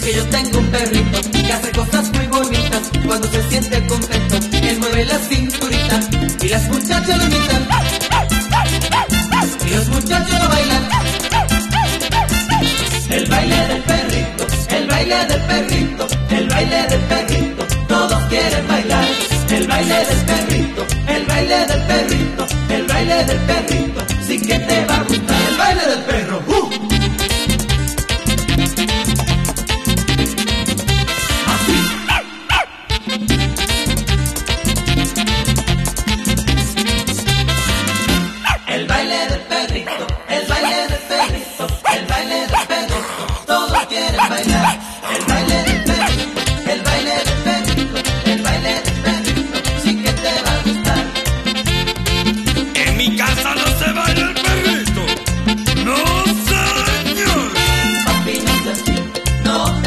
porque yo tengo un perrito que hace cosas muy bonitas cuando se siente contento. Él mueve la cinturita y las muchachas lo imitan, y los muchachos lo bailan. El baile del perrito, el baile del perrito, el baile del perrito, todos quieren bailar. El baile del perrito, el baile del perrito, el baile del perrito, sí que te va a gustar. El baile del perro,